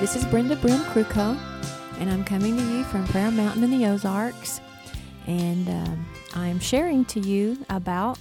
This is Brenda Brim Kruko, and I'm coming to you from Prayer Mountain in the Ozarks. And I'm sharing to you about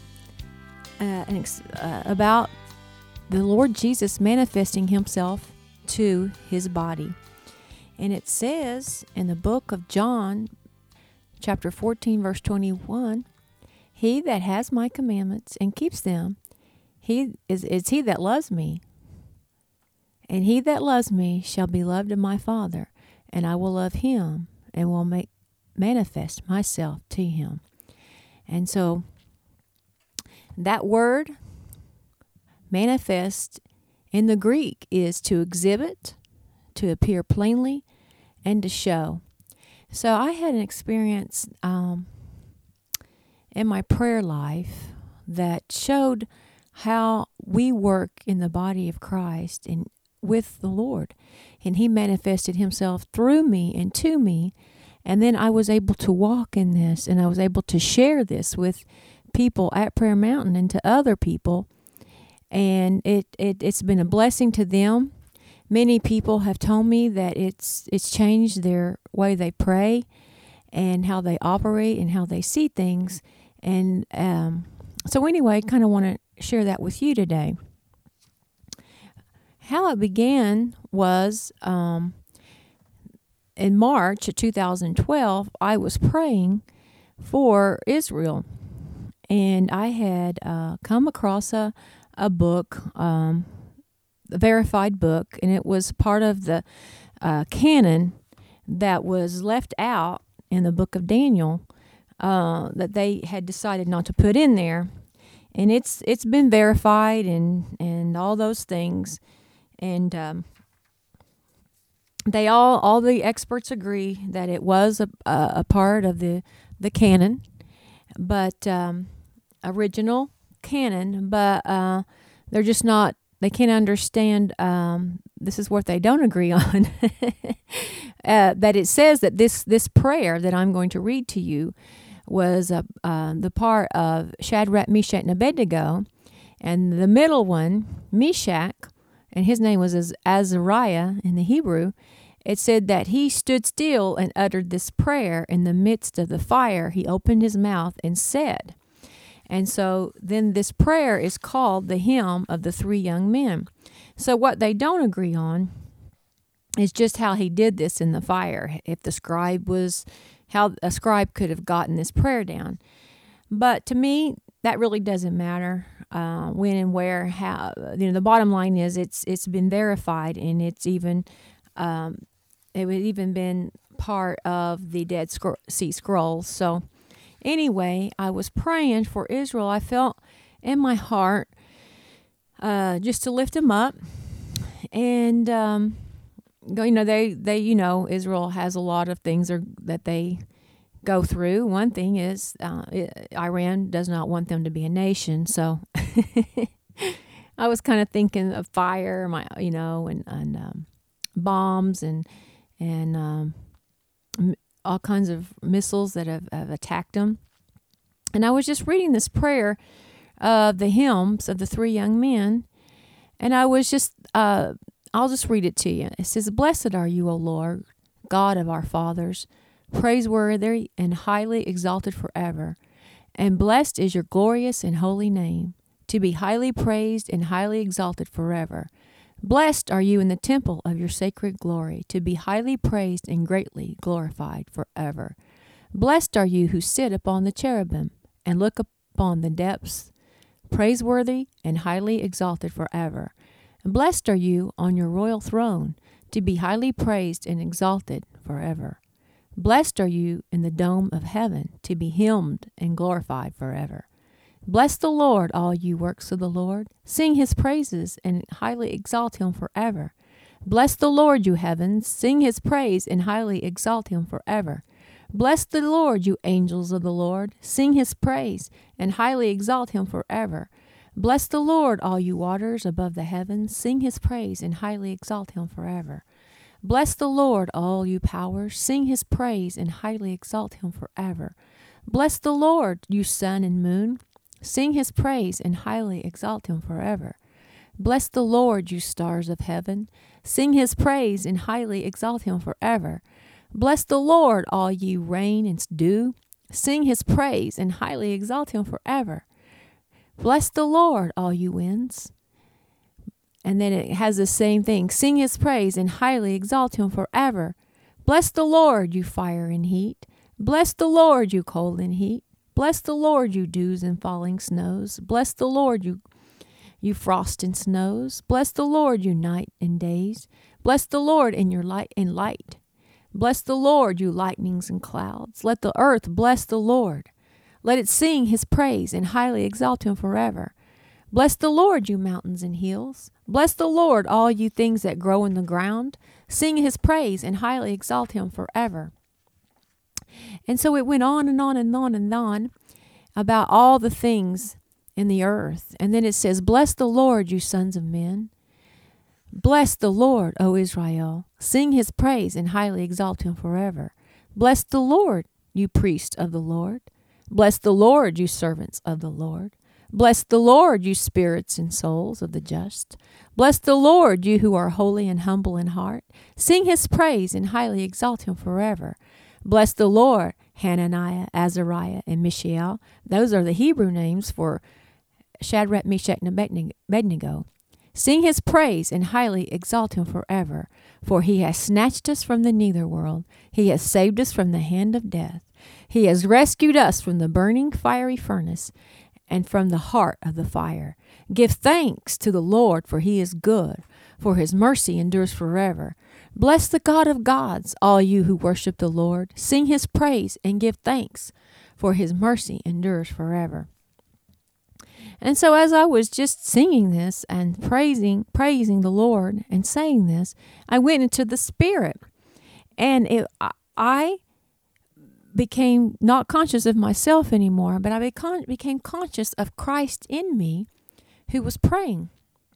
the Lord Jesus manifesting Himself to His body. And it says in the book of John, chapter 14, verse 21, "He that has my commandments and keeps them, he that loves me. And he that loves me shall be loved of my Father, and I will love him and will manifest myself to him." And so that word manifest in the Greek is to exhibit, to appear plainly, and to show. So I had an experience in my prayer life that showed how we work in the body of Christ and with the Lord. And He manifested Himself through me and to me. And then I was able to walk in this, and I was able to share this with people at Prayer Mountain and to other people. And it's been a blessing to them. Many people have told me that it's changed their way they pray and how they operate and how they see things. And so anyway, I kind of want to share that with you today. How it began was in March of 2012, I was praying for Israel. And I had come across a book, a verified book, and it was part of the canon that was left out in the book of Daniel that they had decided not to put in there. And it's been verified and all those things. And they all the experts agree that it was a part of the canon, but original canon. But they're just not. They can't understand. This is what they don't agree on. That it says that this prayer that I'm going to read to you was the part of Shadrach, Meshach, and Abednego, and the middle one, Meshach, and his name was Azariah in the Hebrew. It said that he stood still and uttered this prayer in the midst of the fire. He opened his mouth and said. And so then this prayer is called the hymn of the three young men. So what they don't agree on is just how he did this in the fire. If how a scribe could have gotten this prayer down. But to me, that really doesn't matter when and where, how. The bottom line is it's been verified, and it's even it would even been part of the Dead Sea Scrolls. So anyway, I was praying for Israel. I felt in my heart just to lift them up, and Israel has a lot of things that they go through. One thing is Iran does not want them to be a nation. So I was kind of thinking of fire, and bombs and all kinds of missiles that have attacked them. And I was just reading this prayer of the hymns of the three young men, and I was just I'll just read it to you. It says, "Blessed are you, O Lord, God of our fathers, praiseworthy and highly exalted forever. And blessed is your glorious and holy name, to be highly praised and highly exalted forever. Blessed are you in the temple of your sacred glory, to be highly praised and greatly glorified forever. Blessed are you who sit upon the cherubim and look upon the depths, praiseworthy and highly exalted forever. Blessed are you on your royal throne, to be highly praised and exalted forever. Blessed are you in the dome of heaven, to be hymned and glorified forever. Bless the Lord, all you works of the Lord. Sing His praises and highly exalt Him forever. Bless the Lord, you heavens. Sing His praise and highly exalt Him forever. Bless the Lord, you angels of the Lord. Sing His praise and highly exalt Him forever. Bless the Lord, all you waters above the heavens. Sing His praise and highly exalt Him forever. Bless the Lord, all you powers. Sing His praise and highly exalt Him forever. Bless the Lord, you sun and moon. Sing His praise and highly exalt Him forever. Bless the Lord, you stars of heaven. Sing his praise and highly exalt him forever. Bless the Lord, all ye rain and dew. Sing his praise and highly exalt him forever. Bless the Lord, all you winds. And then it has the same thing. Sing his praise and highly exalt him forever. Bless the Lord, you fire and heat. Bless the Lord, you cold and heat. Bless the Lord, you dews and falling snows. Bless the Lord, you frost and snows. Bless the Lord, you night and days. Bless the Lord in your light and light. Bless the Lord, you lightnings and clouds. Let the earth bless the Lord. Let it sing his praise and highly exalt him forever. Bless the Lord, you mountains and hills. Bless the Lord, all you things that grow in the ground. Sing his praise and highly exalt him forever. And so it went on and on and on and on about all the things in the earth. And then it says, bless the Lord, you sons of men. Bless the Lord, O Israel. Sing his praise and highly exalt him forever. Bless the Lord, you priests of the Lord. Bless the Lord, you servants of the Lord. Bless the Lord, you spirits and souls of the just. Bless the Lord, you who are holy and humble in heart. Sing his praise and highly exalt him forever. Bless the Lord, Hananiah, Azariah, and Mishael. Those are the Hebrew names for Shadrach, Meshach, and Abednego. Sing his praise and highly exalt him forever. For he has snatched us from the netherworld. He has saved us from the hand of death. He has rescued us from the burning fiery furnace and from the heart of the fire. Give thanks to the Lord, for he is good, for his mercy endures forever. Bless the God of gods, all you who worship the Lord. Sing his praise and give thanks, for his mercy endures forever. And so as I was just singing this and praising the Lord and saying this, I went into the Spirit. And I became not conscious of myself anymore, but I became conscious of Christ in me who was praying.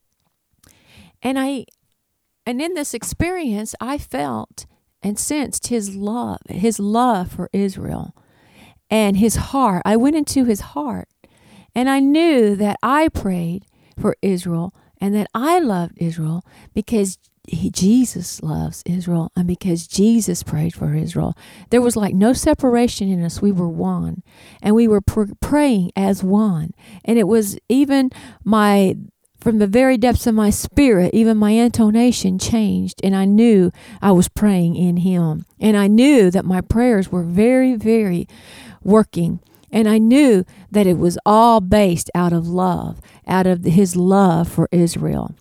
And in this experience, I felt and sensed his love for Israel and his heart. I went into his heart, and I knew that I prayed for Israel and that I loved Israel because Jesus loves Israel and because Jesus prayed for Israel. There was like no separation in us. We were one, and we were praying as one. And it was even from the very depths of my spirit, even my intonation changed, and I knew I was praying in him. And I knew that my prayers were very, very working. And I knew that it was all based out of love, out of his love for Israel.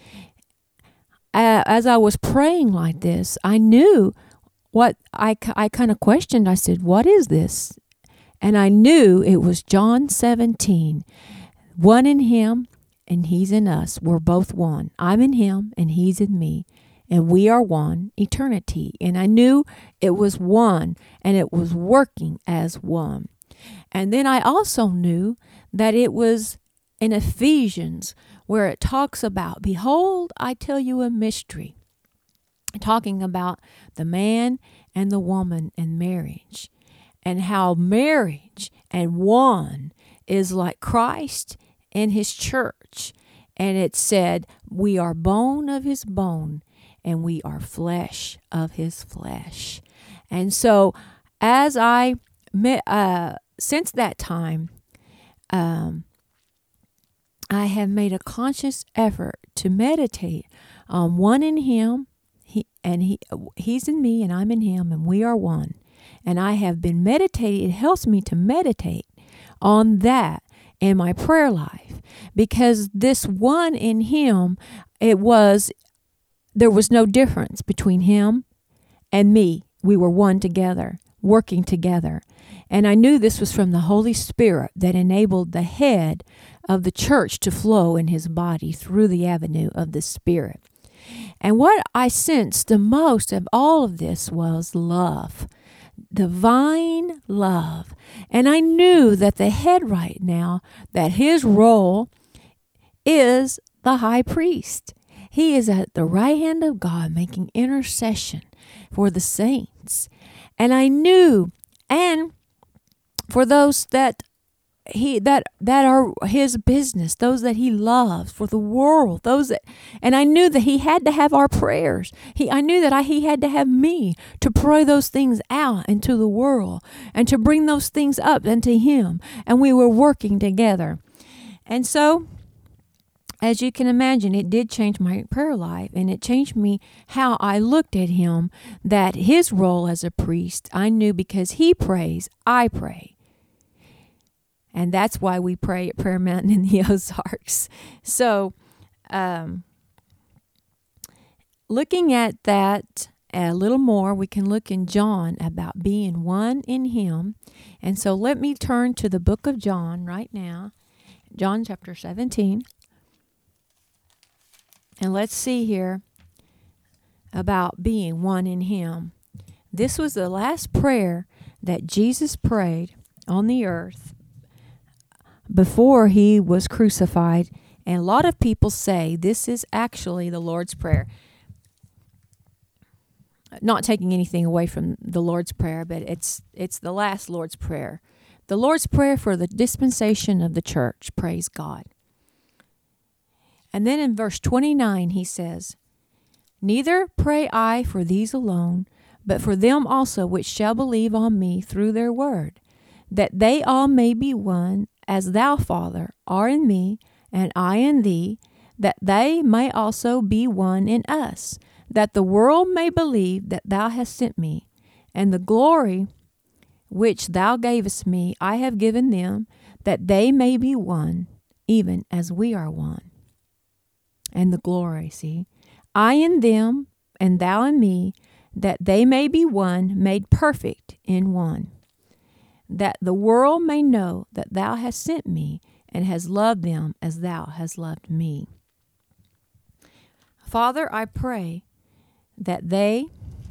As I was praying like this, I knew what I kind of questioned. I said, what is this? And I knew it was John 17, one in him and he's in us. We're both one. I'm in him and he's in me. And we are one, eternity. And I knew it was one and it was working as one. And then I also knew that it was in Ephesians where it talks about, behold, I tell you a mystery, talking about the man and the woman and marriage, and how marriage and one is like Christ and his church. And it said, we are bone of his bone and we are flesh of his flesh. And so as I since that time, I have made a conscious effort to meditate on one in him, he's in me and I'm in him and we are one. And I have been meditating. It helps me to meditate on that in my prayer life, because this one in him, there was no difference between him and me. We were one together, working together. And I knew this was from the Holy Spirit that enabled the head of the church to flow in his body through the avenue of the Spirit. And what I sensed the most of all of this was love, divine love. And I knew that the head right now, that his role is the high priest. He is at the right hand of God making intercession for the saints. And I knew, and for those that that are his business, those that he loves, for the world, and I knew that he had to have our prayers. I knew that he had to have me to pray those things out into the world and to bring those things up into him. And we were working together. And so, as you can imagine, it did change my prayer life, and it changed me how I looked at him, that his role as a priest, I knew because he prays, I pray. And that's why we pray at Prayer Mountain in the Ozarks. So, looking at that a little more, we can look in John about being one in him. And so let me turn to the book of John right now, John chapter 17. And let's see here about being one in him. This was the last prayer that Jesus prayed on the earth before he was crucified. And a lot of people say this is actually the Lord's Prayer. Not taking anything away from the Lord's Prayer, but it's the last Lord's Prayer. The Lord's Prayer for the dispensation of the church. Praise God. And then in verse 29 he says, "Neither pray I for these alone, but for them also which shall believe on me through their word, that they all may be one, as thou, Father, art in me, and I in thee, that they may also be one in us, that the world may believe that thou hast sent me. And the glory which thou gavest me I have given them, that they may be one, even as we are one." And the glory, see? "I in them, and thou in me, that they may be one, made perfect in one, that the world may know that thou hast sent me, and hast loved them as thou hast loved me." Father, I pray that they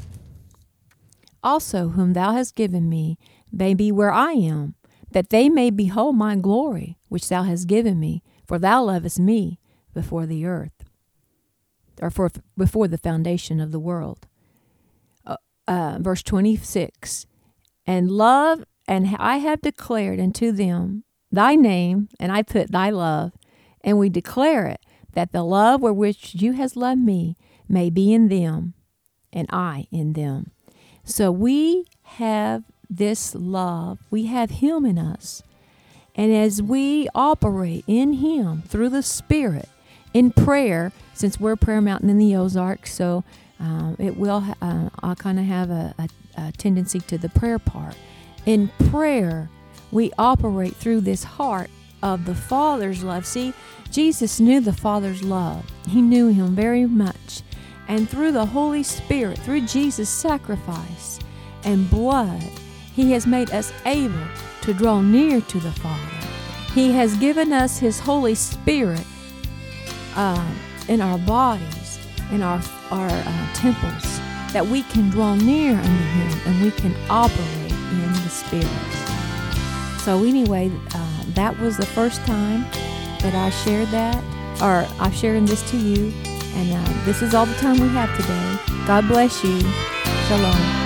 also whom thou hast given me may be where I am, that they may behold my glory, which thou hast given me, for thou lovest me before the earth, or before the foundation of the world. Verse 26, "And love, and I have declared unto them thy name," and I put thy love, "and we declare it, that the love wherewith you hast loved me may be in them, and I in them." So we have this love. We have him in us. And as we operate in him through the Spirit in prayer, since we're Prayer Mountain in the Ozarks, so I'll kind of have a tendency to the prayer part. In prayer, we operate through this heart of the Father's love. See, Jesus knew the Father's love. He knew him very much. And through the Holy Spirit, through Jesus' sacrifice and blood, he has made us able to draw near to the Father. He has given us his Holy Spirit in our bodies, in our temples, that we can draw near unto him and we can operate in the Spirit. So anyway, that was the first time that I shared that, or I'm sharing this to you. And this is all the time we have today. God bless you. Shalom.